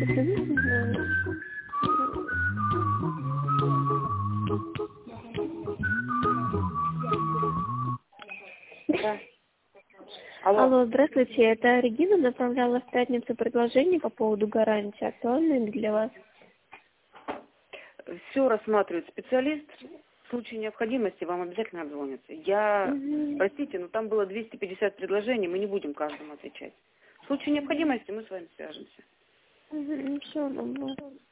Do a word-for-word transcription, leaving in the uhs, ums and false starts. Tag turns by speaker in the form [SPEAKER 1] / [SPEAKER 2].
[SPEAKER 1] Да. Алло.
[SPEAKER 2] Алло, здравствуйте. Это Регина направляла в пятницу предложение по поводу гарантии. Актуально ли для вас?
[SPEAKER 1] Все рассматривает специалист. В случае необходимости вам обязательно обзвонится. Я,
[SPEAKER 2] Угу.
[SPEAKER 1] простите, но там было двести пятьдесят предложений, мы не будем каждому отвечать. В случае необходимости мы с вами свяжемся.
[SPEAKER 2] Угу. Все, ну,